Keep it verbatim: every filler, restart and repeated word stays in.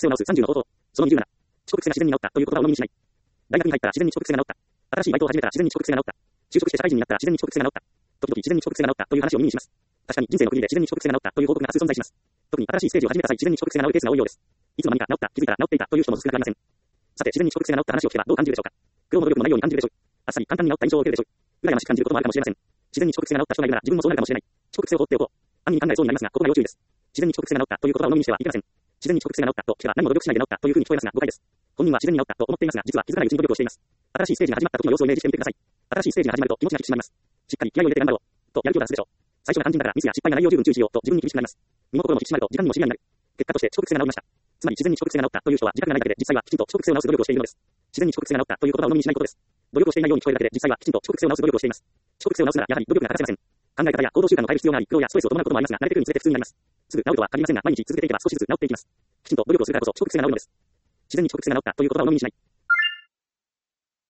癖を直すさんじゅうの方法。そのにじゅうなな。遅刻癖が自然に治ったという言葉を飲みにしない。大学に入ったら自然に遅刻癖が治った。新しいバイトを始めたら自然に遅刻癖が治った。就職して社会人になったら自然に遅刻癖が治った。時々自然に遅刻癖が治ったという話を耳にします。確かに人生の国で自然に遅刻癖が治ったという報告が多数存在します。特に新しいステージを始めた際、自然に遅刻癖が治るケースが多いようです。いつの間にか治った、気づいたら治っていたという人も少なくありません。さて、自然に遅刻癖が治った話を聞けばどう感じるでしょうか。苦労も努力もないように感じるでしょう。あっさり簡単に治った印象を受けるでしょう。羨ましく感じることもあるかもしれません。自然に遅刻癖が治った人がいるなら自分もそうなるかもしれない。遅刻癖を放っておこう。安易に考えそうになりますが、ここが要注意です。自然に遅刻癖が治ったという言葉を飲みにしてはいけません。自然に遅刻癖が治ったと聞けば何も努力しないで治ったというふうに聞こえますが誤解です。本人は自然に治ったと思っていますが、実は気づかないうちに努力をしています。新しいステージが始まった時の様子をイメージしてみてください。新しいステージが始まると気持ちが引き締まります。しっかり気合を入れて頑張ろうとやる気を出すでしょう。最初が肝心だからミスや失敗がないよう十分注意しようと自分に厳しくなります。身も心も引き締まると時間にもシビアになる。結果として遅刻癖が治りました。つまり自然に遅刻癖が治ったという人は自覚がないだけで実際はきちんと遅刻癖を直す努力をしているのです。自然に遅刻癖が治ったという言葉を飲みにしないことです。努力をしていないように聞こえるだけで実際はきちんと遅刻癖を直す努力をしています。遅刻癖を直すならやはり努力が欠かせません。考え方や行動習慣を変える必要があり、苦労やストレスを伴うこともありますが、慣れてくるにつれて普通になります。すぐ治るとは限りませんが、毎日続けていけば少しずつ治っていきます。きちんと努力をするからこそ遅刻癖が治るのです。自然に遅刻癖が治ったという言葉を飲みにしない。